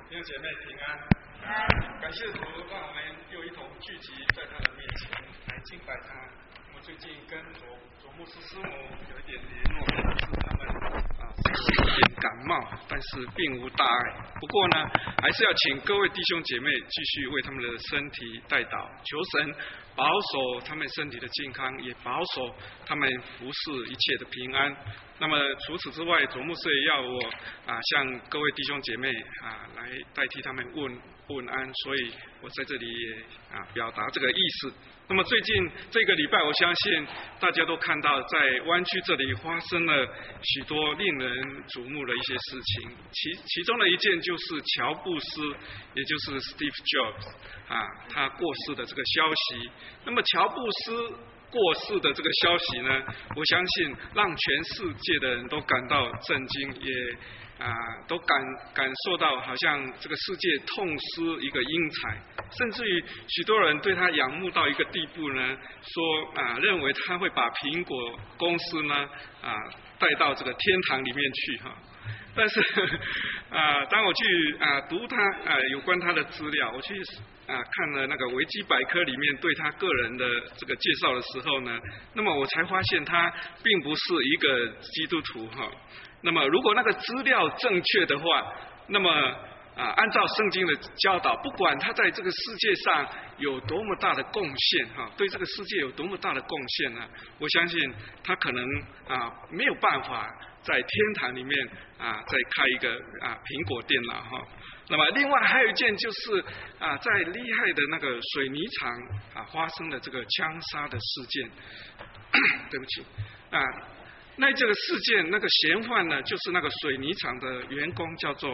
弟兄姐妹平安。感谢主，让我们又一同聚集在他的面前来敬拜他。我最近跟左牧师师母有一点联络，但是他们有点感冒，但是并无大碍。不过呢，还是要请各位弟兄姐妹继续为他们的身体代祷，求神保守他们身体的健康，也保守他们服侍一切的平安。那么除此之外，左牧师也要我向各位弟兄姐妹来代替他们问安，所以我在这里也表达这个意思。那么最近这个礼拜，我相信大家都看到，在湾区这里发生了许多令人瞩目的一些事情，其中的一件就是乔布斯，也就是 Steve Jobs 他过世的这个消息。那么乔布斯过世的这个消息呢，我相信让全世界的人都感到震惊，也都感受到好像这个世界痛失一个英才，甚至于许多人对他仰慕到一个地步呢，说认为他会把苹果公司呢带到这个天堂里面去哈。但是当我去读他有关他的资料，我去看了那个维基百科里面对他个人的这个介绍的时候呢，那么我才发现他并不是一个基督徒哈。那么如果那个资料正确的话，那么按照圣经的教导，不管他在这个世界上有多么大的贡献哈，对这个世界有多么大的贡献呢，我相信他可能没有办法在天堂里面再开一个苹果店了哈。那么另外还有一件就是在厉害的那个水泥厂发生了这个枪杀的事件对不起那这个事件那个嫌犯呢，就是那个水泥厂的员工，叫做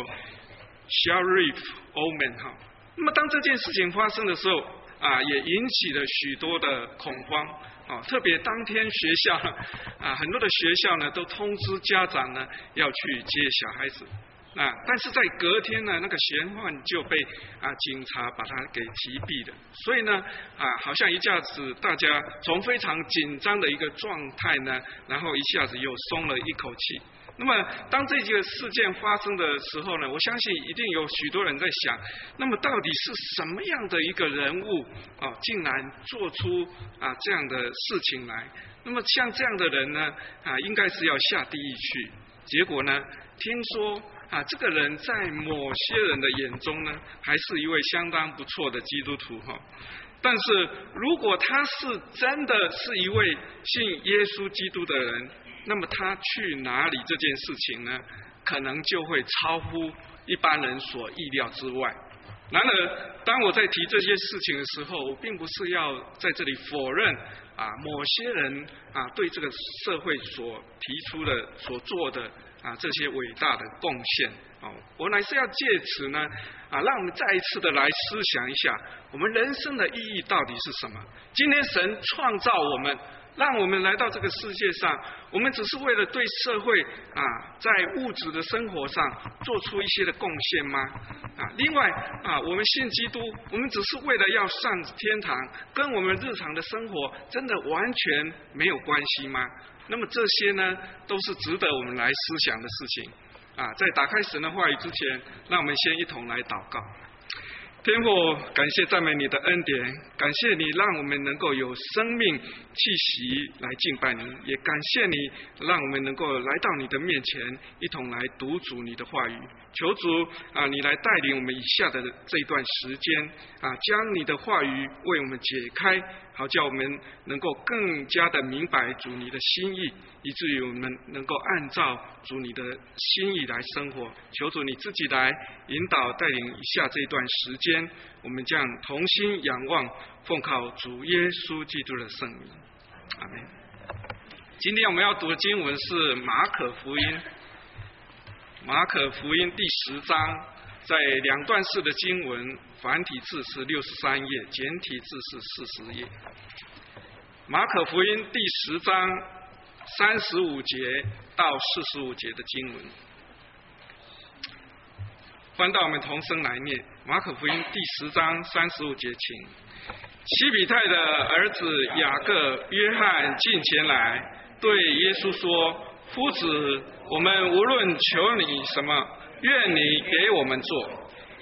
Sharif Oman 哈。那么当这件事情发生的时候也引起了许多的恐慌特别当天学校很多的学校呢都通知家长呢要去接小孩子但是在隔天呢，那个嫌犯就被警察把他给击毙了。所以呢好像一下子大家从非常紧张的一个状态呢，然后一下子又松了一口气。那么当这个事件发生的时候呢，我相信一定有许多人在想，那么到底是什么样的一个人物竟然做出这样的事情来？那么像这样的人呢应该是要下地狱去。结果呢，听说这个人在某些人的眼中呢，还是一位相当不错的基督徒哈。但是如果他是真的是一位信耶稣基督的人，那么他去哪里这件事情呢，可能就会超乎一般人所意料之外。然而当我在提这些事情的时候，我并不是要在这里否认某些人对这个社会所提出的所做的这些伟大的贡献我乃是要借此呢让我们再一次的来思想一下，我们人生的意义到底是什么？今天神创造我们，让我们来到这个世界上，我们只是为了对社会在物质的生活上做出一些的贡献吗？另外我们信基督，我们只是为了要上天堂，跟我们日常的生活真的完全没有关系吗？那么这些呢，都是值得我们来思想的事情在打开神的话语之前，让我们先一同来祷告。天父，感谢赞美你的恩典，感谢你让我们能够有生命气息来敬拜你，也感谢你让我们能够来到你的面前，一同来读主你的话语。求主你来带领我们以下的这一段时间将你的话语为我们解开，好叫我们能够更加的明白主你的心意，以至于我们能够按照主你的心意来生活。求主你自己来引导带领以下这一段时间，我们将同心仰望，奉靠主耶稣基督的圣名，阿们。今天我们要读的经文是马可福音第10章，在两段式的经文，繁体字是63页，简体字是40页。马可福音第10章35节到45节的经文，翻到我们同声来念。马可福音第10章35节，请。西比泰的儿子雅各、约翰进前来，对耶稣说：夫子，我们无论求你什么，愿你给我们做。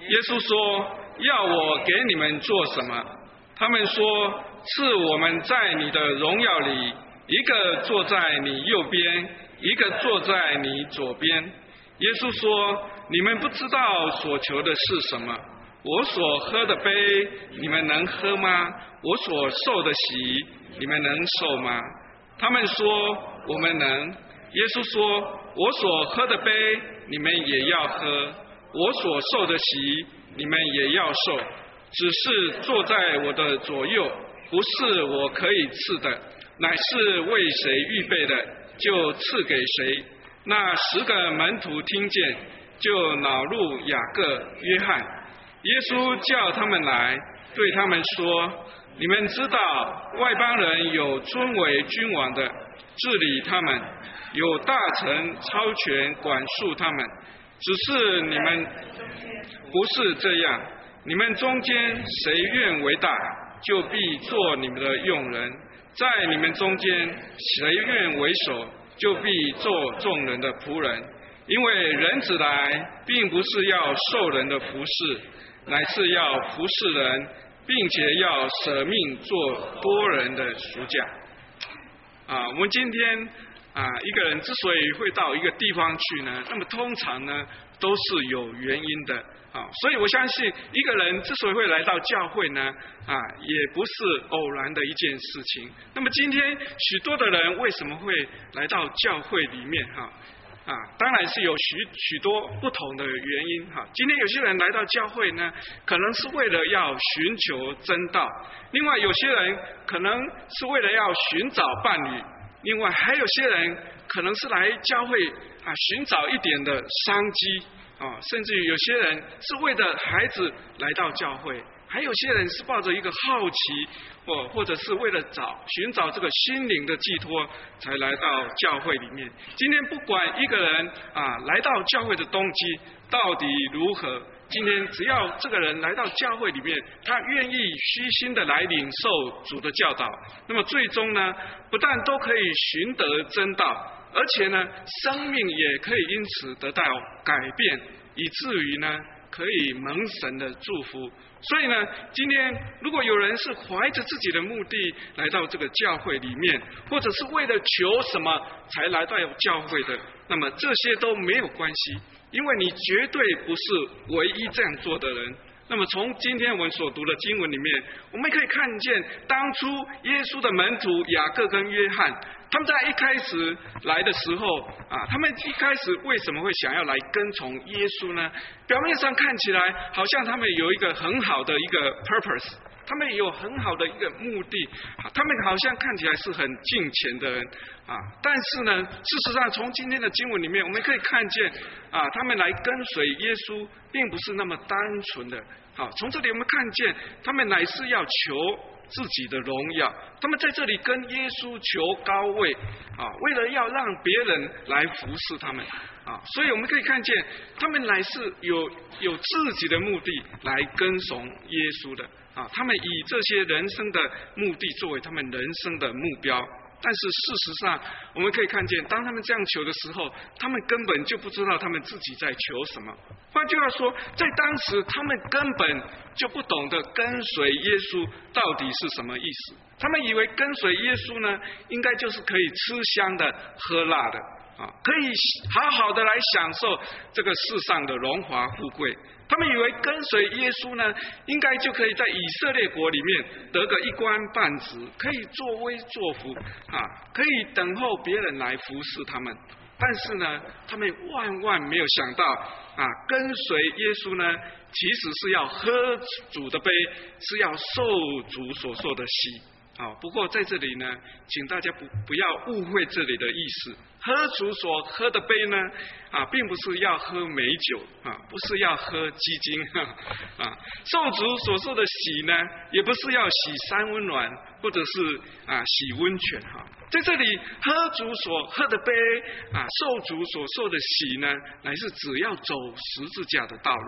耶稣说：要我给你们做什么？他们说：赐我们在你的荣耀里，一个坐在你右边，一个坐在你左边。耶稣说：你们不知道所求的是什么。我所喝的杯，你们能喝吗？我所受的洗，你们能受吗？他们说：我们能。耶稣说：我所喝的杯，你们也要喝；我所受的洗，你们也要受。只是坐在我的左右，不是我可以赐的，乃是为谁预备的，就赐给谁。那10个门徒听见，就恼怒雅各、约翰。耶稣叫他们来，对他们说：你们知道外邦人有尊为君王的，治理他们，有大臣超权管束他们。只是你们不是这样，你们中间谁愿为大，就必做你们的用人；在你们中间谁愿为首，就必做众人的仆人。因为人子来，并不是要受人的服侍，乃是要服侍人，并且要舍命做多人的赎价。我们今天一个人之所以会到一个地方去呢，那么通常呢都是有原因的。所以我相信一个人之所以会来到教会呢，也不是偶然的一件事情。那么今天许多的人为什么会来到教会里面？当然是有许多不同的原因。今天有些人来到教会呢，可能是为了要寻求真道；另外有些人可能是为了要寻找伴侣；另外还有些人可能是来教会寻找一点的商机。甚至于有些人是为了孩子来到教会，还有些人是抱着一个好奇，或者是为了寻找这个心灵的寄托才来到教会里面。今天不管一个人来到教会的动机到底如何，今天只要这个人来到教会里面，他愿意虚心的来领受主的教导，那么最终呢，不但都可以寻得真道，而且呢，生命也可以因此得到改变，以至于呢，可以蒙神的祝福。所以呢，今天如果有人是怀着自己的目的来到这个教会里面，或者是为了求什么才来到教会的，那么这些都没有关系，因为你绝对不是唯一这样做的人。那么从今天我们所读的经文里面，我们可以看见当初耶稣的门徒雅各跟约翰，他们在一开始来的时候他们一开始为什么会想要来跟从耶稣呢？表面上看起来好像他们有一个很好的一个 purpose， 他们有很好的一个目的，他们好像看起来是很敬虔的人但是呢，事实上从今天的经文里面，我们可以看见他们来跟随耶稣并不是那么单纯的。从这里我们看见他们乃是要求自己的荣耀，他们在这里跟耶稣求高位为了要让别人来服侍他们所以我们可以看见他们乃是有自己的目的来跟从耶稣的他们以这些人生的目的作为他们人生的目标。但是事实上我们可以看见，当他们这样求的时候，他们根本就不知道他们自己在求什么。换句话说，在当时他们根本就不懂得跟随耶稣到底是什么意思。他们以为跟随耶稣呢，应该就是可以吃香的喝辣的可以好好的来享受这个世上的荣华富贵。他们以为跟随耶稣呢，应该就可以在以色列国里面得个一官半职，可以作威作福可以等候别人来服侍他们。但是呢，他们万万没有想到跟随耶稣呢，其实是要喝主的杯，是要受主所受的洗不过在这里呢，请大家不要误会这里的意思。喝主所喝的杯呢并不是要喝美酒不是要喝鸡精受主所受的洗呢，也不是要洗三温暖或者是洗温泉在这里喝主所喝的杯受主所受的洗呢，乃是只要走十字架的道路。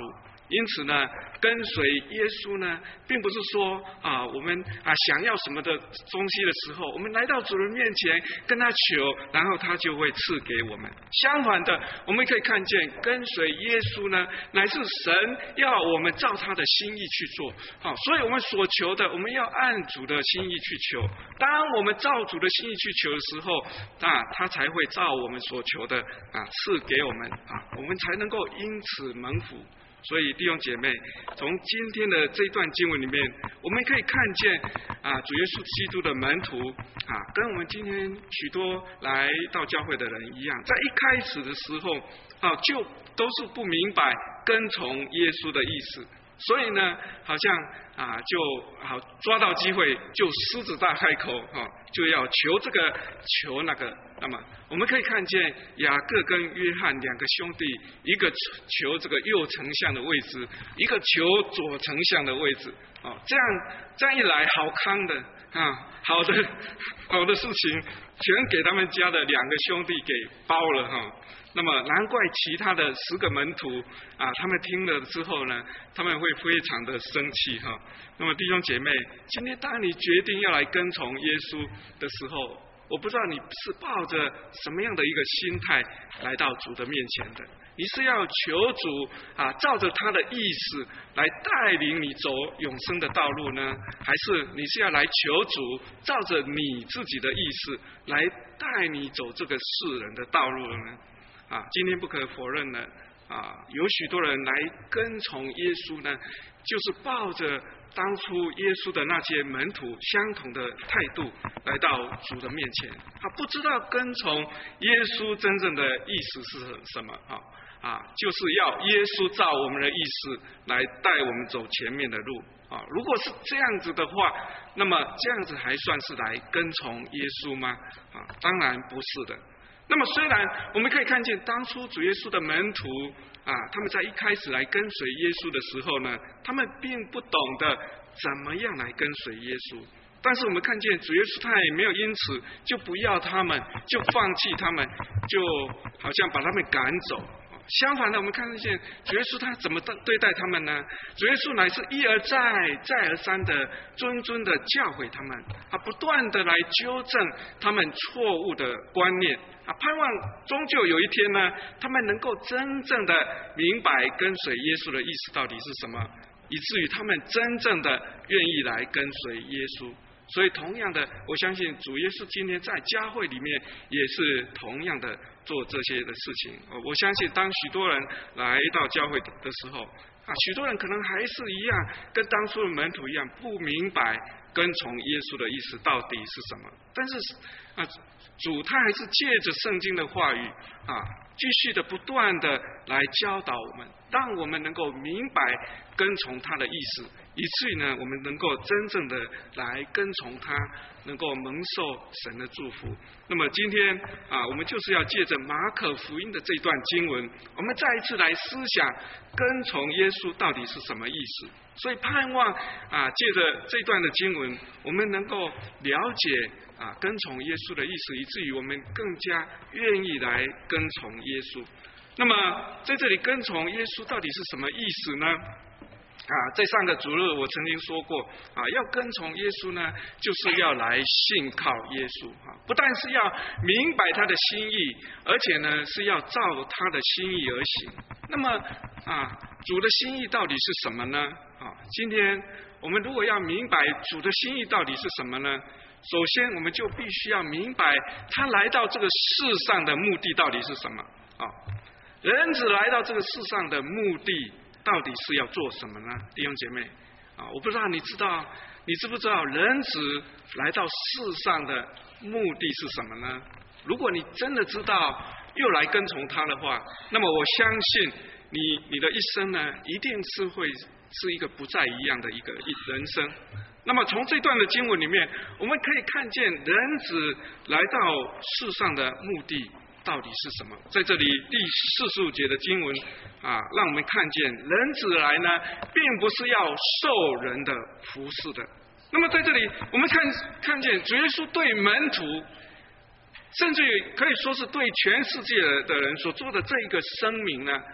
因此呢，跟随耶稣呢，并不是说我们想要什么的东西的时候，我们来到主人面前跟他求，然后他就会赐给我们。相反的，我们可以看见跟随耶稣呢，乃是神要我们照他的心意去做。所以我们所求的，我们要按主的心意去求。当我们照主的心意去求的时候，他才会照我们所求的赐给我们我们才能够因此蒙福。所以弟兄姐妹，从今天的这段经文里面，我们可以看见主耶稣基督的门徒跟我们今天许多来到教会的人一样，在一开始的时候就都是不明白跟从耶稣的意思，所以呢，好像就好抓到机会就狮子大开口就要求这个求那个。那么我们可以看见雅各跟约翰两个兄弟，一个求这个右丞相的位置，一个求左丞相的位置这样一来，好康的好的事情全给他们家的两个兄弟给包了那么难怪其他的10个门徒他们听了之后呢，他们会非常的生气那么弟兄姐妹，今天当你决定要来跟从耶稣的时候，我不知道你是抱着什么样的一个心态来到主的面前的。你是要求主照着他的意思来带领你走永生的道路呢，还是你是要来求主照着你自己的意思来带你走这个世人的道路了呢？今天不可否认呢有许多人来跟从耶稣呢，就是抱着当初耶稣的那些门徒相同的态度来到主的面前，他不知道跟从耶稣真正的意思是什么就是要耶稣照我们的意思来带我们走前面的路如果是这样子的话，那么这样子还算是来跟从耶稣吗？当然不是的。那么虽然我们可以看见当初主耶稣的门徒他们在一开始来跟随耶稣的时候呢，他们并不懂得怎么样来跟随耶稣，但是我们看见主耶稣他也没有因此就不要他们，就放弃他们，就好像把他们赶走。相反的，我们看见主耶稣他怎么对待他们呢？主耶稣乃是一而再再而三的谆的教诲他们不断的来纠正他们错误的观念盼望终究有一天呢，他们能够真正的明白跟随耶稣的意思到底是什么，以至于他们真正的愿意来跟随耶稣。所以同样的，我相信主耶稣今天在教会里面也是同样的做这些的事情。我相信当许多人来到教会的时候许多人可能还是一样跟当初的门徒一样，不明白跟从耶稣的意思到底是什么。但是主他还是借着圣经的话语继续的不断的来教导我们，让我们能够明白跟从他的意思，以至于呢，我们能够真正的来跟从他，能够蒙受神的祝福。那么今天我们就是要借着马可福音的这段经文，我们再一次来思想跟从耶稣到底是什么意思。所以盼望借着这段的经文，我们能够了解跟从耶稣的意思，以至于我们更加愿意来跟从耶稣。那么在这里跟从耶稣到底是什么意思呢？在上个主日我曾经说过要跟从耶稣呢，就是要来信靠耶稣不但是要明白他的心意，而且呢是要照他的心意而行。那么主的心意到底是什么呢？今天我们如果要明白主的心意到底是什么呢？首先我们就必须要明白他来到这个世上的目的到底是什么人子来到这个世上的目的到底是要做什么呢？弟兄姐妹我不知道你知不知道人子来到世上的目的是什么呢？如果你真的知道又来跟从他的话，那么我相信你的一生呢，一定是会是一个不再一样的一个人生。那么从这段的经文里面，我们可以看见人子来到世上的目的到底是什么。在这里第45节的经文让我们看见人子来呢，并不是要受人的服侍的。那么在这里我们看见主耶稣对门徒，甚至于可以说是对全世界的人所做的这一个声明呢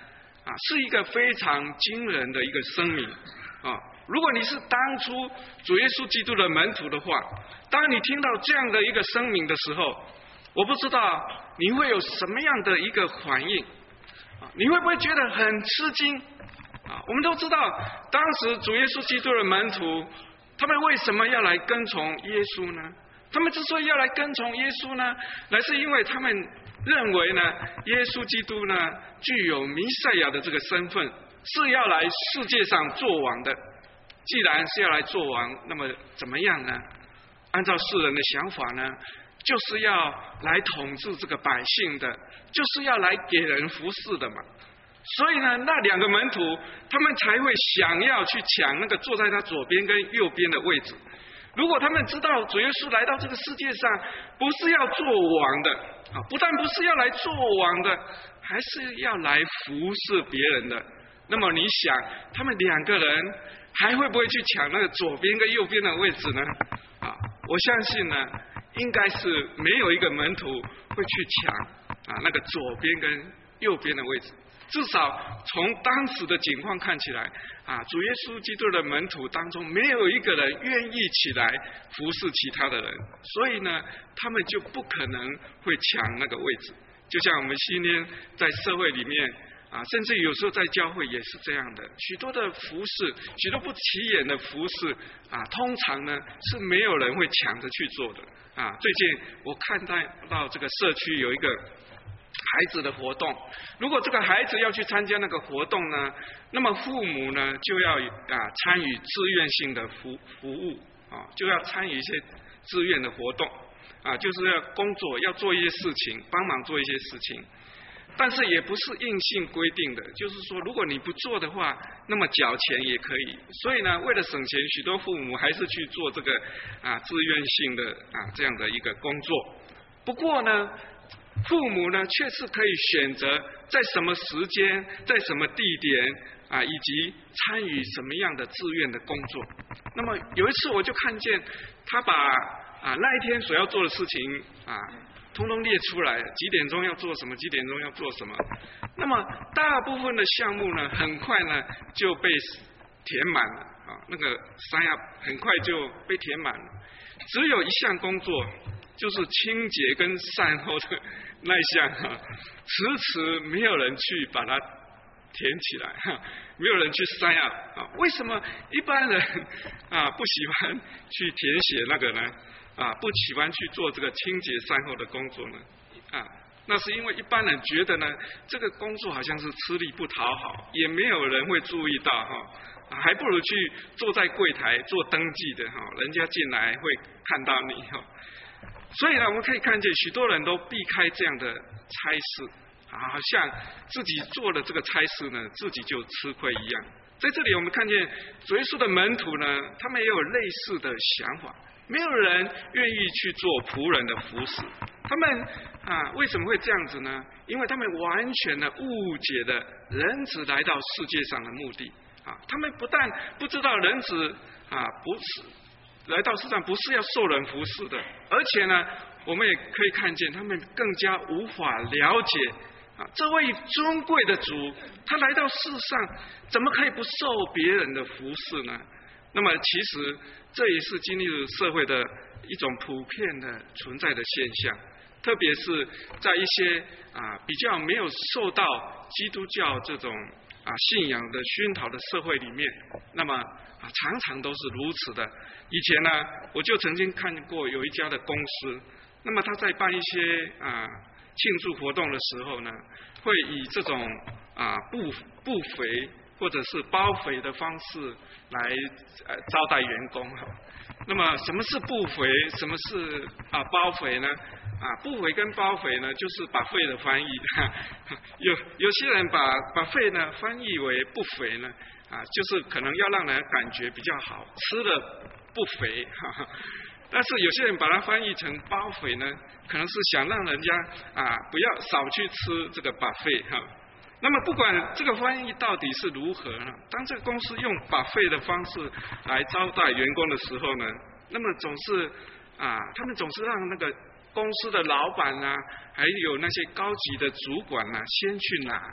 是一个非常惊人的一个声明啊。如果你是当初主耶稣基督的门徒的话，当你听到这样的一个声明的时候，我不知道你会有什么样的一个反应啊？你会不会觉得很吃惊啊？我们都知道，当时主耶稣基督的门徒，他们为什么要来跟从耶稣呢？他们之所以要来跟从耶稣呢，乃是因为他们认为呢，耶稣基督呢具有弥赛亚的这个身份，是要来世界上做王的。既然是要来做王，那么怎么样呢？按照世人的想法呢，就是要来统治这个百姓的，就是要来给人服侍的嘛。所以呢，那2个门徒他们才会想要去抢那个坐在他左边跟右边的位置。如果他们知道主耶稣来到这个世界上不是要做王的啊，不但不是要来做王的，还是要来服侍别人的，那么你想，他们2个人还会不会去抢那个左边跟右边的位置呢？啊，我相信呢，应该是没有一个门徒会去抢那个左边跟右边的位置。至少从当时的情况看起来主耶稣基督的门徒当中，没有一个人愿意起来服侍其他的人，所以呢，他们就不可能会抢那个位置。就像我们今天在社会里面甚至有时候在教会也是这样的，许多的服侍，许多不起眼的服侍通常呢是没有人会抢着去做的最近我看到这个社区有一个孩子的活动，如果这个孩子要去参加那个活动呢，那么父母呢就要参与志愿性的服务就要参与一些志愿的活动就是要工作，要做一些事情，帮忙做一些事情。但是也不是硬性规定的，就是说如果你不做的话，那么缴钱也可以。所以呢，为了省钱，许多父母还是去做这个自愿性的这样的一个工作。不过呢，父母呢却是可以选择在什么时间，在什么地点以及参与什么样的志愿的工作。那么有一次我就看见他把那一天所要做的事情通通列出来，几点钟要做什么，几点钟要做什么。那么大部分的项目呢，很快呢就被填满了那个山很快就被填满了。只有一项工作，就是清洁跟善后的那一项迟迟没有人去把它填起来没有人去sign up为什么一般人不喜欢去填写那个呢？不喜欢去做这个清洁善后的工作呢？那是因为一般人觉得呢，这个工作好像是吃力不讨好，也没有人会注意到还不如去坐在柜台做登记的人家进来会看到你所以呢，我们可以看见许多人都避开这样的差事好像自己做了这个差事呢，自己就吃亏一样。在这里我们看见主耶稣的门徒呢，他们也有类似的想法。没有人愿意去做仆人的服侍，他们为什么会这样子呢？因为他们完全的误解了人子来到世界上的目的他们不但不知道人子不是来到世上不是要受人服侍的，而且呢，我们也可以看见他们更加无法了解这位尊贵的主，他来到世上怎么可以不受别人的服侍呢？那么其实这也是今日社会的一种普遍的存在的现象，特别是在一些比较没有受到基督教这种信仰的熏陶的社会里面，那么常常都是如此的。以前呢，我就曾经看过有一家的公司，那么他在办一些庆祝活动的时候呢，会以这种不肥或者是包肥的方式来招待员工那么什么是不肥，什么是包肥呢？不肥跟包肥呢，就是把肺的翻译有些人把肺呢翻译为不肥呢就是可能要让人感觉比较好，吃了不肥但是有些人把它翻译成包肥呢，可能是想让人家不要少去吃这个buffet那么不管这个翻译到底是如何呢，当这个公司用buffet的方式来招待员工的时候呢，那么他们总是让那个公司的老板还有那些高级的主管先去拿，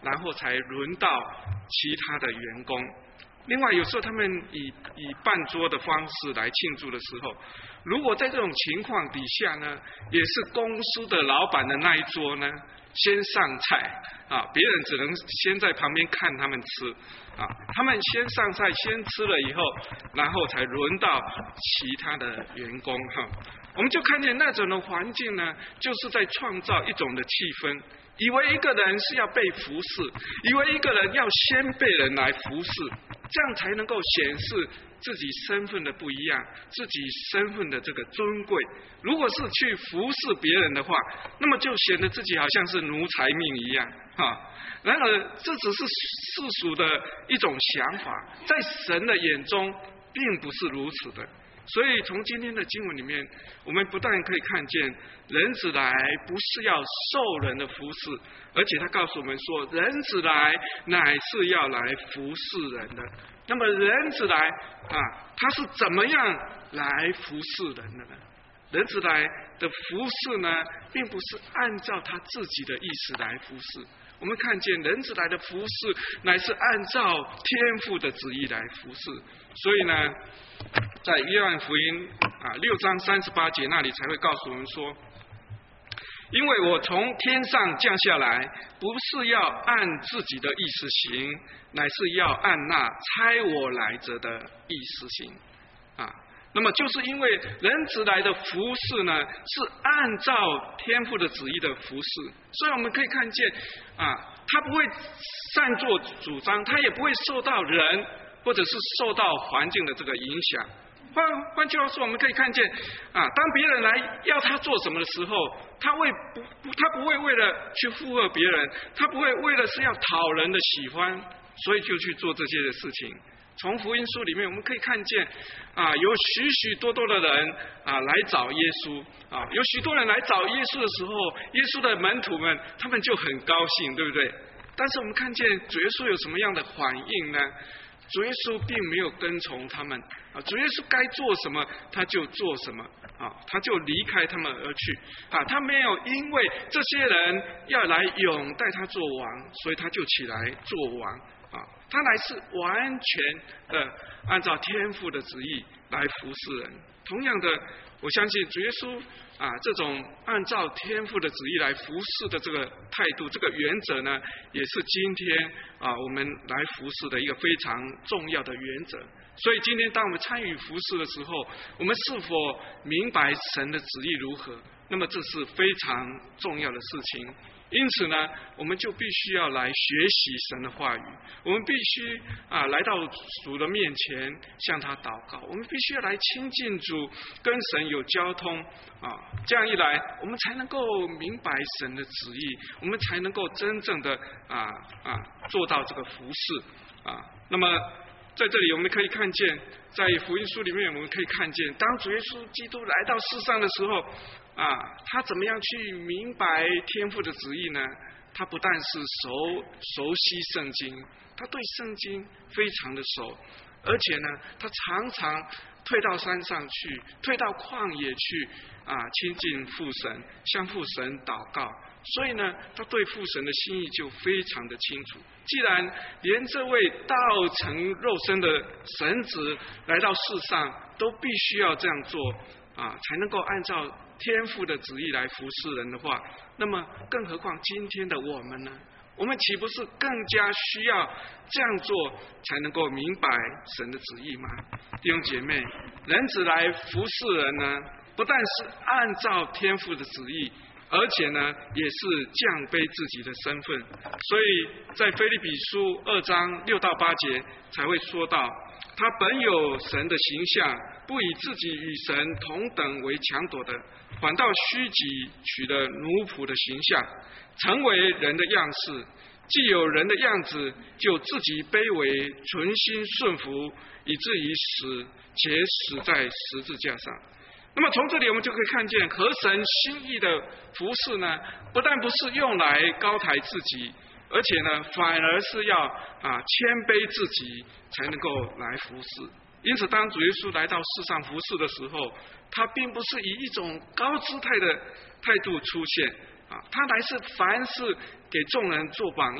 然后才轮到其他的员工。另外，有时候他们以办桌的方式来庆祝的时候，如果在这种情况底下呢，也是公司的老板的那一桌呢先上菜啊，别人只能先在旁边看他们吃啊，他们先上菜，先吃了以后，然后才轮到其他的员工哈。我们就看见那种的环境呢，就是在创造一种的气氛，以为一个人是要被服侍，以为一个人要先被人来服侍，这样才能够显示自己身份的不一样，自己身份的这个尊贵。如果是去服侍别人的话，那么就显得自己好像是奴才命一样哈。然而这只是世俗的一种想法，在神的眼中并不是如此的。所以从今天的经文里面，我们不但可以看见人子来不是要受人的服侍，而且他告诉我们说，人子来乃是要来服侍人的。那么人子来他是怎么样来服侍人的呢？人子来的服侍呢，并不是按照他自己的意思来服侍。我们看见人子来的服侍乃是按照天父的旨意来服侍。所以呢，在约翰福音6章38节那里才会告诉我们说，因为我从天上降下来，不是要按自己的意思行，乃是要按那差我来者的意思行那么就是因为人子来的服侍呢，是按照天父的旨意的服侍，所以我们可以看见他不会擅作主张，他也不会受到人或者是受到环境的这个影响。换句话说，我们可以看见当别人来要他做什么的时候，他不会为了去附和别人，他不会为了是要讨人的喜欢，所以就去做这些的事情。从福音书里面我们可以看见有许许多多的人来找耶稣有许多人来找耶稣的时候，耶稣的门徒们他们就很高兴，对不对？但是我们看见主耶稣有什么样的反应呢？主耶稣并没有跟从他们主耶稣该做什么他就做什么他就离开他们而去他没有因为这些人要来拥戴他做王，所以他就起来做王他乃是完全的按照天父的旨意来服侍人。同样的，我相信主耶稣这种按照天父的旨意来服侍的这个态度，这个原则呢，也是今天我们来服侍的一个非常重要的原则。所以今天当我们参与服侍的时候，我们是否明白神的旨意如何，那么这是非常重要的事情。因此呢，我们就必须要来学习神的话语，我们必须来到主的面前向他祷告，我们必须要来亲近主，跟神有交通这样一来，我们才能够明白神的旨意，我们才能够真正的做到这个服侍那么在这里我们可以看见，在福音书里面我们可以看见，当主耶稣基督来到世上的时候他怎么样去明白天父的旨意呢？他不但是熟悉圣经，他对圣经非常的熟，而且呢，他常常退到山上去，退到旷野去亲近父神，向父神祷告。所以呢，他对父神的心意就非常的清楚。既然连这位道成肉身的神子来到世上都必须要这样做才能够按照天父的旨意来服侍人的话，那么更何况今天的我们呢？我们岂不是更加需要这样做才能够明白神的旨意吗？弟兄姐妹，人子来服侍人呢，不但是按照天父的旨意，而且呢，也是降卑自己的身份。所以在腓立比书2章6到8节才会说到，他本有神的形象，不以自己与神同等为强夺的，反倒虚己，取了奴仆的形象，成为人的样式。既有人的样子，就自己卑微，存心顺服，以至于死，且死在十字架上。那么从这里我们就可以看见，合神心意的服事呢，不但不是用来高抬自己，而且呢，反而是要谦卑自己，才能够来服事。因此当主耶稣来到世上服事的时候，他并不是以一种高姿态的态度出现他乃是凡事给众人做榜样，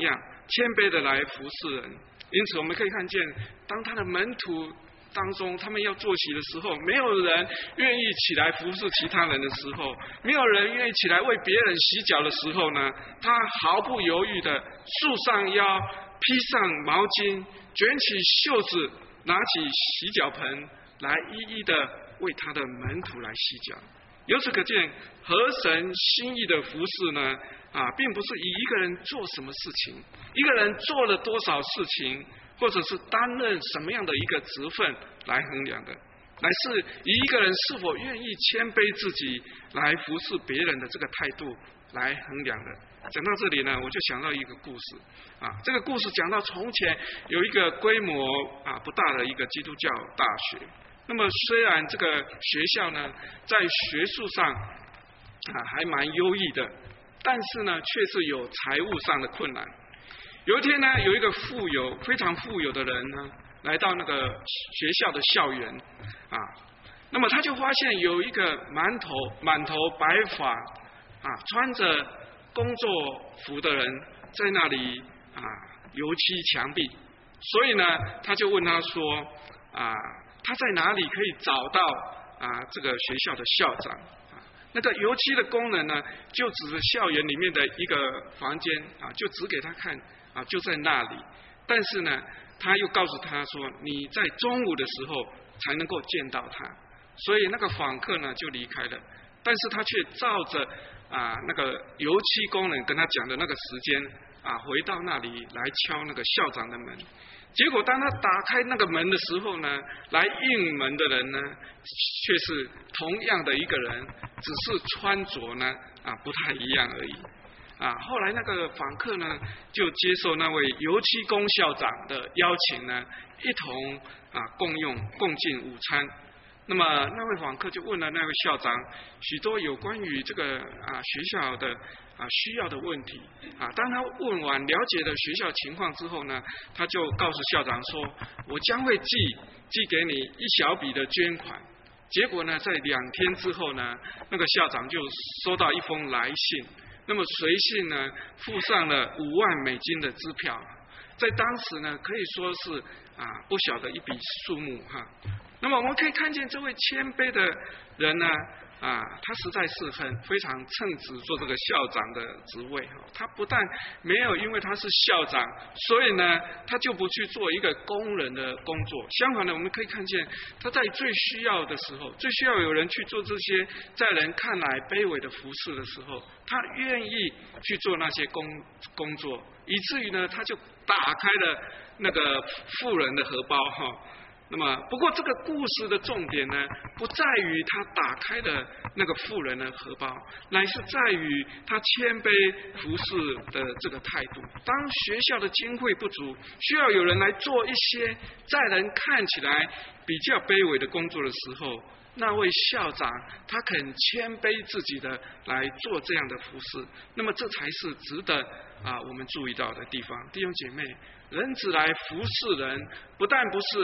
谦卑的来服侍人。因此我们可以看见，当他的门徒当中，他们要坐席的时候，没有人愿意起来服侍其他人的时候，没有人愿意起来为别人洗脚的时候呢，他毫不犹豫的束上腰，披上毛巾，卷起袖子，拿起洗脚盆来一一的为他的门徒来洗脚。由此可见，合神心意的服侍呢，并不是以一个人做什么事情，一个人做了多少事情，或者是担任什么样的一个职分来衡量的，乃是以一个人是否愿意谦卑自己来服侍别人的这个态度来衡量的。讲到这里呢，我就想到一个故事这个故事讲到从前有一个规模不大的一个基督教大学。那么虽然这个学校呢在学术上还蛮优异的，但是呢却是有财务上的困难。有一天呢，有一个非常富有的人呢来到那个学校的校园那么他就发现有一个满头白发穿着工作服的人在那里油漆墙壁，所以呢他就问他说他在哪里可以找到这个学校的校长那个油漆的工人呢就指着校园里面的一个房间就指给他看就在那里。但是呢他又告诉他说，你在中午的时候才能够见到他。所以那个访客呢就离开了，但是他却照着那个油漆工人跟他讲的那个时间回到那里来敲那个校长的门。结果当他打开那个门的时候呢，来应门的人呢却是同样的一个人，只是穿着呢不太一样而已后来那个访客呢就接受那位油漆工校长的邀请呢，一同共进午餐。那么那位访客就问了那位校长许多有关于这个学校的需要的问题当他问完了解了学校情况之后呢，他就告诉校长说，我将会寄给你一小笔的捐款。结果呢在2天之后呢，那个校长就收到一封来信，那么随信呢附上了5万美金的支票，在当时呢可以说是不小的一笔数目那么我们可以看见这位谦卑的人呢他实在是非常称职做这个校长的职位他不但没有因为他是校长，所以呢他就不去做一个工人的工作。相反的，我们可以看见他在最需要的时候，最需要有人去做这些在人看来卑微的服事的时候，他愿意去做那些工作，以至于呢他就打开了那个富人的荷包那么不过这个故事的重点呢不在于他打开的那个富人的荷包，乃是在于他谦卑服侍的这个态度。当学校的经费不足，需要有人来做一些在人看起来比较卑微的工作的时候，那位校长他肯谦卑自己的来做这样的服侍，那么这才是值得我们注意到的地方。弟兄姐妹，人子来服侍人，不但是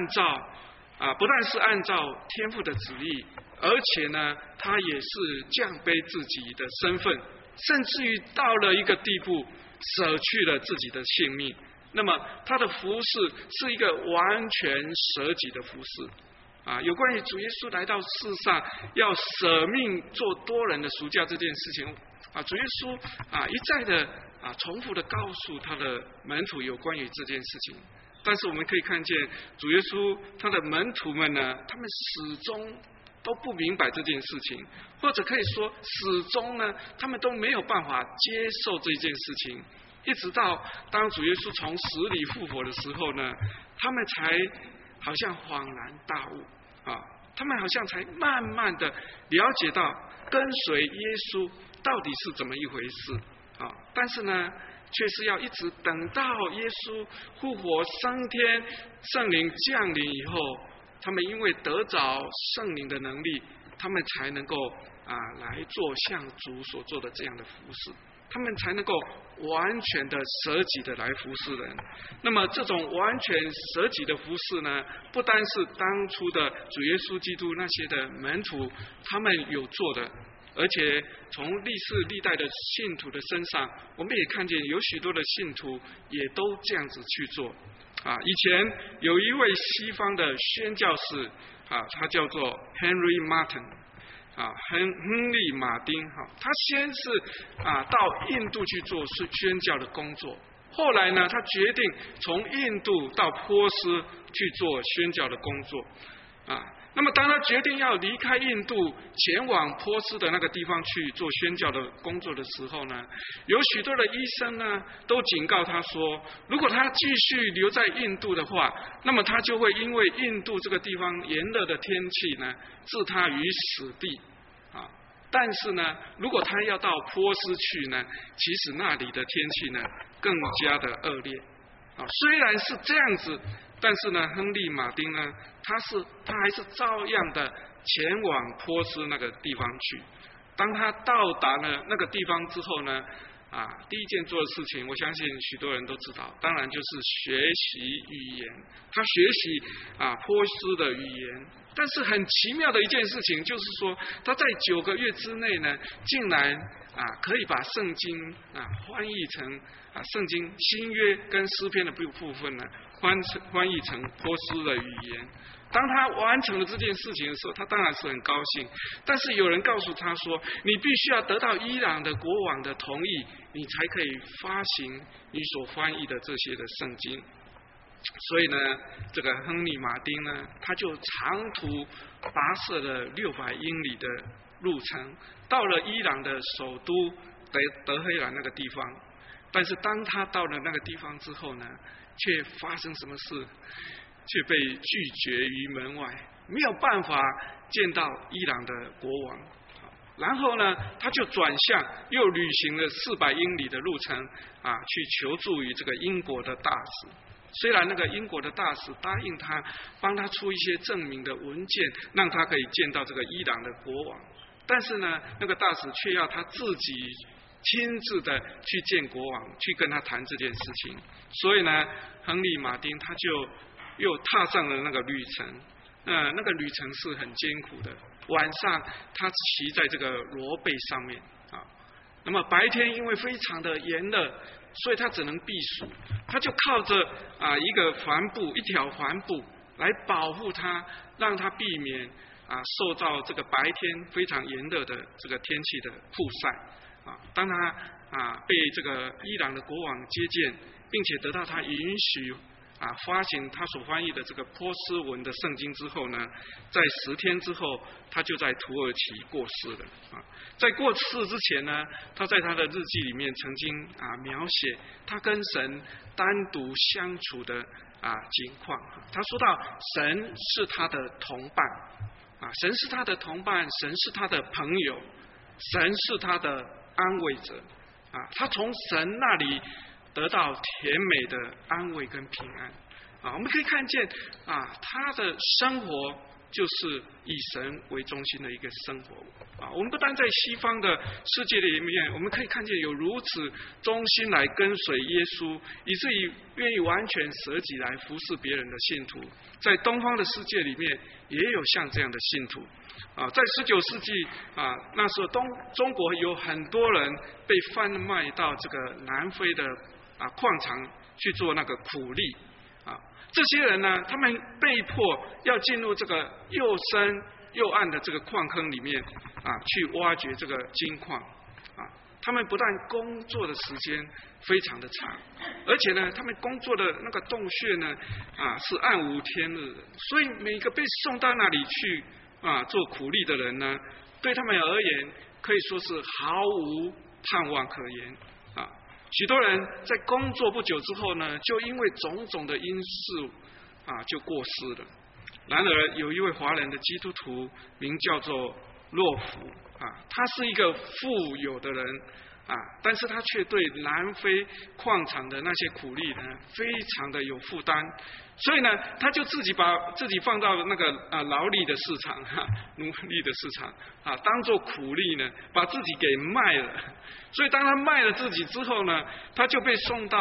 按照天父的旨意，而且呢他也是降卑自己的身份，甚至于到了一个地步舍去了自己的性命。那么他的服侍是一个完全舍己的服侍有关于主耶稣来到世上要舍命做多人的赎价这件事情主耶稣一再的重复的告诉他的门徒有关于这件事情。但是我们可以看见主耶稣他的门徒们呢，他们始终都不明白这件事情，或者可以说始终呢他们都没有办法接受这件事情，一直到当主耶稣从死里复活的时候呢，他们才好像恍然大悟他们好像才慢慢的了解到跟随耶稣到底是怎么一回事但是呢却是要一直等到耶稣复活升天，圣灵降临以后，他们因为得着圣灵的能力，他们才能够来做像主所做的这样的服事，他们才能够完全的舍己的来服侍人。那么这种完全舍己的服侍呢，不单是当初的主耶稣基督那些的门徒他们有做的而且从历世历代的信徒的身上，我们也看见有许多的信徒也都这样子去做。以前有一位西方的宣教士他叫做 Henry Martin。亨利马丁他先是到印度去做宣教的工作，后来呢，他决定从印度到波斯去做宣教的工作那么当他决定要离开印度前往波斯的那个地方去做宣教的工作的时候呢，有许多的医生呢都警告他说，如果他继续留在印度的话，那么他就会因为印度这个地方炎热的天气呢置他于死地但是呢，如果他要到波斯去呢，其实那里的天气呢更加的恶劣虽然是这样子，但是呢，亨利马丁呢，他还是照样的前往波斯那个地方去。当他到达了那个地方之后呢，第一件做的事情，我相信许多人都知道，当然就是学习语言。他学习波斯的语言，但是很奇妙的一件事情，就是说他在9个月之内呢，竟然可以把圣经翻译成圣经新约跟诗篇的部分呢，翻译成波斯的语言。当他完成了这件事情的时候，他当然是很高兴。但是有人告诉他说，你必须要得到伊朗的国王的同意，你才可以发行你所翻译的这些的圣经。所以呢，这个亨利马丁呢，他就长途跋涉了600英里的路程，到了伊朗的首都德黑兰那个地方。但是当他到了那个地方之后呢，却发生什么事？却被拒绝于门外，没有办法见到伊朗的国王。然后呢，他就转向，又旅行了400英里的路程去求助于这个英国的大使。虽然那个英国的大使答应他，帮他出一些证明的文件，让他可以见到这个伊朗的国王，但是呢，那个大使却要他自己亲自的去见国王，去跟他谈这件事情。所以呢，亨利马丁他就又踏上了那个旅程，那个旅程是很艰苦的。晚上他骑在这个骡背上面那么白天因为非常的炎热，所以他只能避暑，他就靠着一条帆布来保护他，让他避免受到这个白天非常炎热的这个天气的曝晒当他被这个伊朗的国王接见，并且得到他允许发行他所翻译的这个波斯文的圣经之后呢，在10天之后，他就在土耳其过世了在过世之前呢，他在他的日记里面曾经描写他跟神单独相处的情况他说到，神是他的同伴神是他的同伴，神是他的朋友，神是他的安慰者他从神那里得到甜美的安慰跟平安我们可以看见他的生活就是以神为中心的一个生活我们不但在西方的世界里面，我们可以看见有如此忠心来跟随耶稣，以至于愿意完全舍己来服侍别人的信徒，在东方的世界里面也有像这样的信徒在19世纪那时候中国有很多人被贩卖到这个南非的矿场去做那个苦力这些人呢，他们被迫要进入这个又深又暗的这个矿坑里面去挖掘这个金矿他们不但工作的时间非常的长，而且呢，他们工作的那个洞穴呢是暗无天日的，所以每个被送到那里去做苦力的人呢，对他们而言可以说是毫无盼望可言许多人在工作不久之后呢，就因为种种的因素就过世了。然而有一位华人的基督徒名叫做洛夫他是一个富有的人但是他却对南非矿场的那些苦力呢非常的有负担，所以呢他就自己把自己放到那个劳力的市场奴隶的市场当做苦力呢，把自己给卖了。所以当他卖了自己之后呢，他就被送到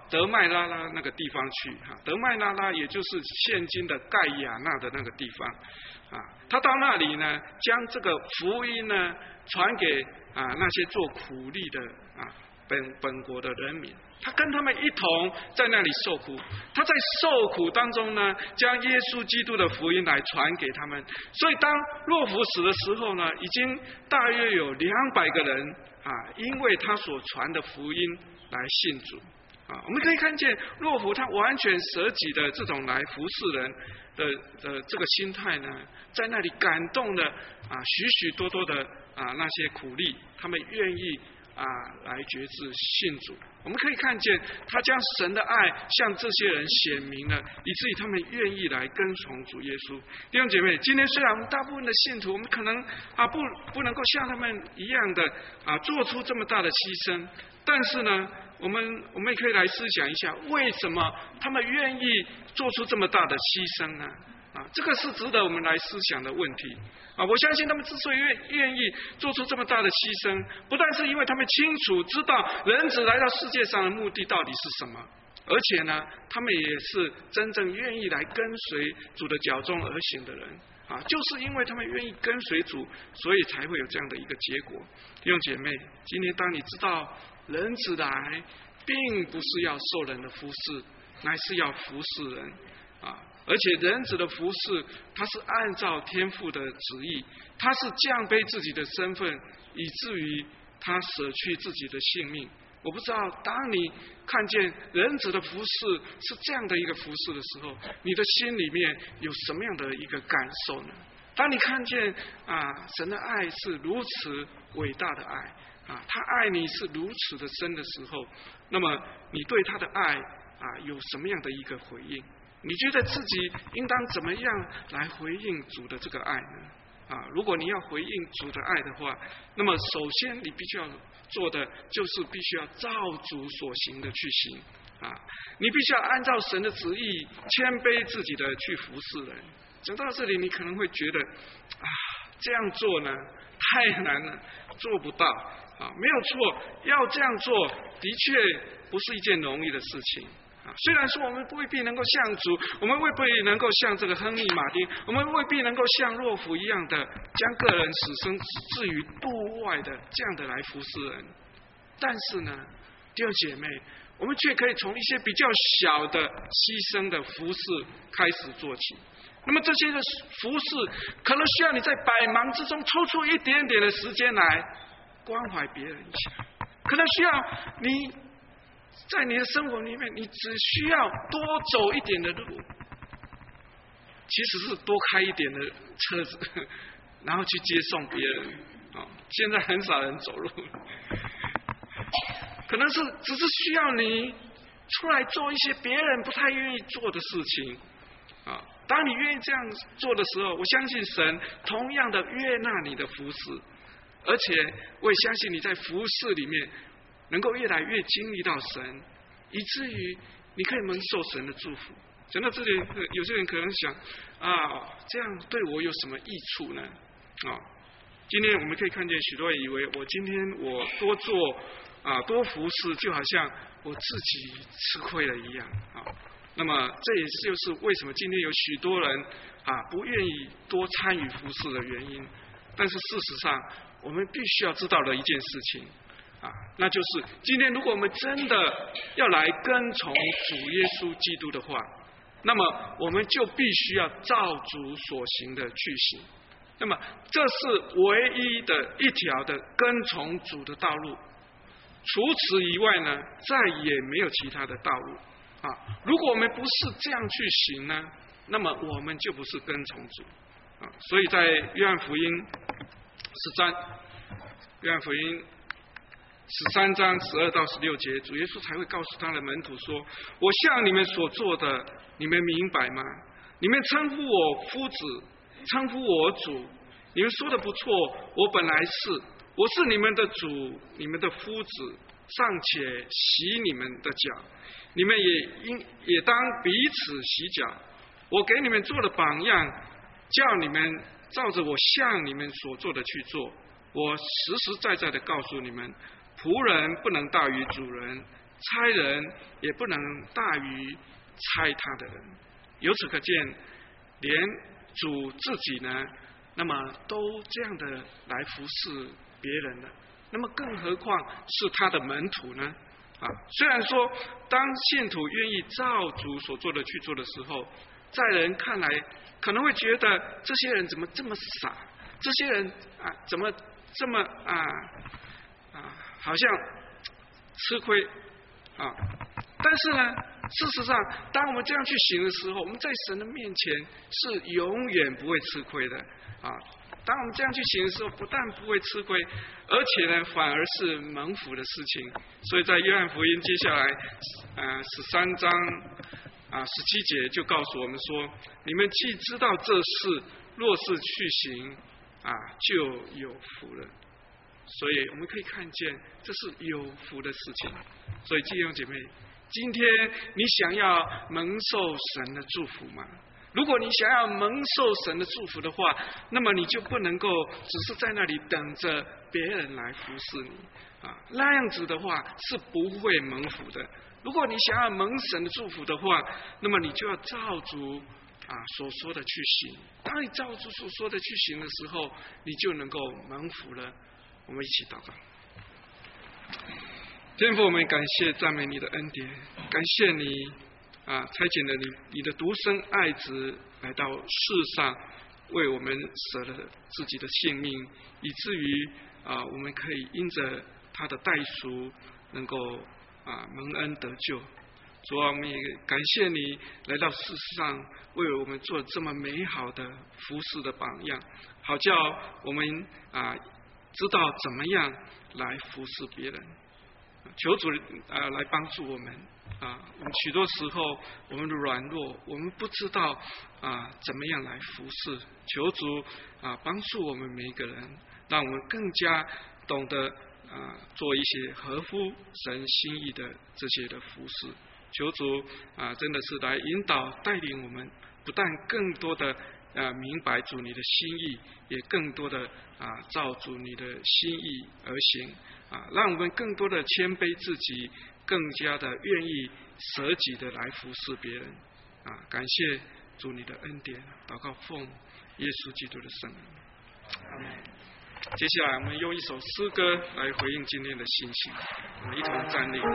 德麦拉拉那个地方去德麦拉拉也就是现今的盖亚那的那个地方他到那里呢，将这个福音呢传给那些做苦力的本国的人民，他跟他们一同在那里受苦。他在受苦当中呢，将耶稣基督的福音来传给他们。所以当洛福死的时候呢，已经大约有200个人因为他所传的福音来信主我们可以看见洛福他完全舍己的这种来服侍人的这个心态呢，在那里感动了许许多多的那些苦力，他们愿意来决志信主。我们可以看见他将神的爱向这些人显明了，以至于他们愿意来跟从主耶稣。弟兄姐妹，今天虽然我们大部分的信徒，我们可能不能够像他们一样的做出这么大的牺牲，但是呢，我们也可以来思想一下，为什么他们愿意做出这么大的牺牲呢？这个是值得我们来思想的问题我相信他们之所以愿意做出这么大的牺牲，不但是因为他们清楚知道人子来到世界上的目的到底是什么，而且呢，他们也是真正愿意来跟随主的脚踪而行的人就是因为他们愿意跟随主，所以才会有这样的一个结果。弟兄姐妹，今天当你知道人子来并不是要受人的服侍，乃是要服侍人而且人子的服侍，他是按照天父的旨意，他是降卑自己的身份，以至于他舍去自己的性命。我不知道，当你看见人子的服侍是这样的一个服侍的时候，你的心里面有什么样的一个感受呢？当你看见神的爱是如此伟大的爱他爱你是如此的深的时候，那么你对他的爱有什么样的一个回应？你觉得自己应当怎么样来回应主的这个爱呢？如果你要回应主的爱的话，那么首先你必须要做的就是必须要照主所行的去行你必须要按照神的旨意谦卑自己的去服侍人。讲到这里，你可能会觉得这样做呢太难了，做不到没有错，要这样做的确不是一件容易的事情虽然说我们未必能够像主，我们未必能够像这个亨利马丁，我们未必能够像洛福一样的将个人死生置于度外的这样的来服侍人，但是呢，弟兄姐妹，我们却可以从一些比较小的牺牲的服侍开始做起。那么这些的服侍可能需要你在百忙之中抽出一点点的时间来关怀别人一下，可能需要你在你的生活里面，你只需要多走一点的路，其实是多开一点的车子，然后去接送别人现在很少人走路，可能是只是需要你出来做一些别人不太愿意做的事情当你愿意这样做的时候，我相信神同样的悦纳你的服侍，而且我也相信你在服侍里面能够越来越经历到神，以至于你可以蒙受神的祝福。讲到这里，有些人可能想这样对我有什么益处呢？今天我们可以看见许多人以为今天我多做多服侍，就好像我自己吃亏了一样那么这也就是为什么今天有许多人不愿意多参与服侍的原因。但是事实上，我们必须要知道的一件事情那就是今天如果我们真的要来跟从主耶稣基督的话，那么我们就必须要照主所行的去行。那么这是唯一的一条的跟从主的道路，除此以外呢，再也没有其他的道路如果我们不是这样去行呢，那么我们就不是跟从主所以在约翰福音13章12到16节，主耶稣才会告诉他的门徒说：我向你们所做的，你们明白吗？你们称呼我夫子，称呼我主，你们说的不错，我本来是，我是你们的主，你们的夫子，尚且洗你们的脚，你们也当彼此洗脚。我给你们做了榜样，叫你们照着我向你们所做的去做。我实实在在的告诉你们，仆人不能大于主人， 差人也不能大于差他的人。由此可见，连主自己呢，那么都这样的来服侍别人了，那么更何况是他的门徒呢？虽然说当信徒愿意照主所做的去做的时候，在人看来可能会觉得这些人怎么这么傻，这些人怎么这么好像吃亏但是呢，事实上当我们这样去行的时候，我们在神的面前是永远不会吃亏的当我们这样去行的时候，不但不会吃亏，而且呢，反而是蒙福的事情。所以在约翰福音接下来13章17节就告诉我们说：你们既知道这事，若是去行就有福了。所以我们可以看见，这是有福的事情。所以弟兄姐妹，今天你想要蒙受神的祝福吗？如果你想要蒙受神的祝福的话，那么你就不能够只是在那里等着别人来服侍你那样子的话是不会蒙福的。如果你想要蒙神的祝福的话，那么你就要照主所说的去行。当你照主所说的去行的时候，你就能够蒙福了。我们一起祷告。天父，我们感谢赞美你的恩典，感谢你差遣了你的独生爱子来到世上，为我们舍了自己的性命，以至于我们可以因着他的代赎能够蒙恩得救。主啊，我们也感谢你来到世上，为我们做这么美好的服侍的榜样，好叫我们知道怎么样来服侍别人。求主来帮助我们我们许多时候我们的软弱，我们不知道怎么样来服侍。求主帮助我们每一个人，让我们更加懂得做一些合乎神心意的这些的服侍。求主真的是来引导带领我们，不但更多的明白主你的心意，也更多的照主你的心意而行让我们更多的谦卑自己，更加的愿意舍己的来服侍别人感谢主你的恩典，祷告奉耶稣基督的圣名，阿们。接下来我们用一首诗歌来回应今天的信息，我们一同站立。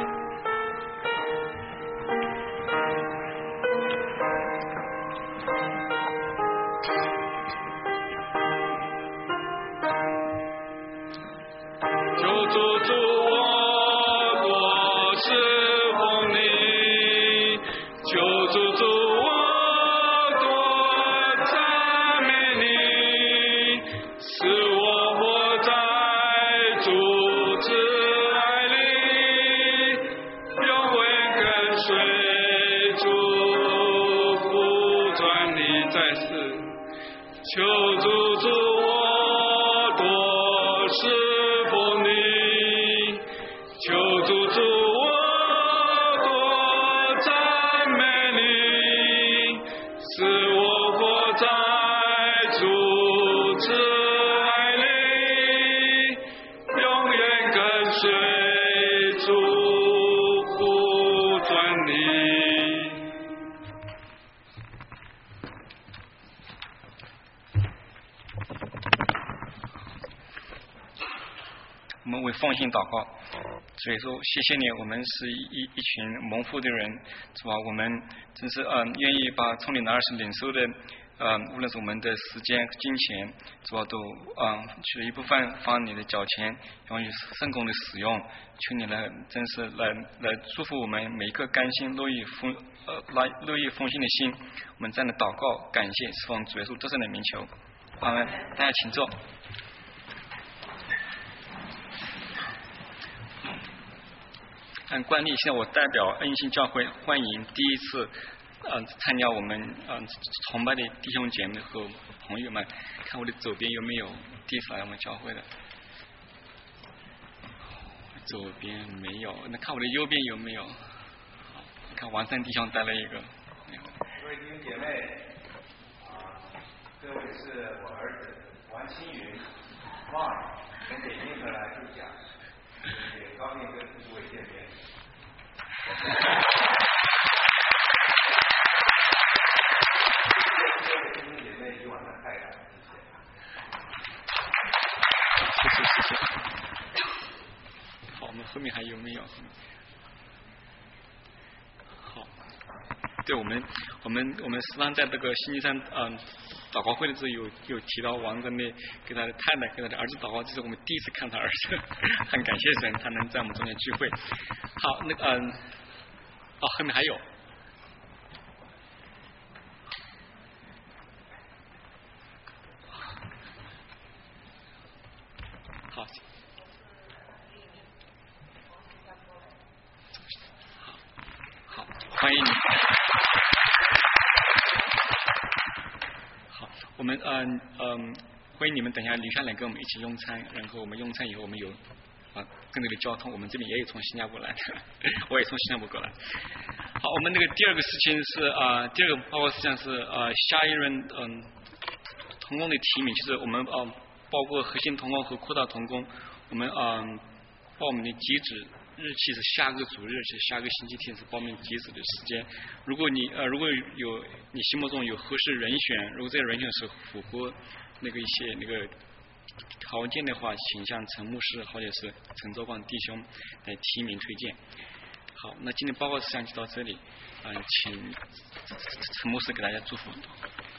我们为奉献祷告，所以说谢谢你，我们是一群蒙福的人，是吧？我们真是愿意把从你那儿是领受的无论是我们的时间金钱，是吧？都取了一部分放你的脚前，用于圣工的使用，求你来真是来祝福我们每一个甘心乐意奉献的心。我们这样的祷告感谢是奉主耶稣得胜的名求，阿们。大家请坐。按惯例，现在我代表恩信教会欢迎第一次参加我们崇拜的弟兄姐妹和朋友们。看我的左边有没有第一次来我们教会的？左边没有，那看我的右边有没有？看王三弟兄带了一个。 各位弟兄姐妹这位是我儿子王新云，跟姐妹们来助讲，也高兴跟诸位见面。 后面还有没有？好，对我们时常在这个星期三祷告会的时候有提到王真的给他的太太给他的儿子祷告，这是我们第一次看他儿子，很感谢神他能在我们中间聚会。好，那个后面还有。好，欢迎你。好，我们欢迎你们等一下留下来跟我们一起用餐，然后我们用餐以后我们有跟这个交通，我们这边也有从新加坡来的，我也从新加坡过来。好，我们那个第二个事情是第二个报告事项是下一轮同工的提名，就是我们包括核心同工和扩大同工，我们报名的截止日期是下个主日，是下个星期天是报名截止的时间。如果有你心目中有合适人选，如果这个人选是符合那个一些那个条件的话，请向陈牧师或者是陈周光弟兄来提名推荐。好，那今天报告事项就到这里，请陈牧师给大家祝福。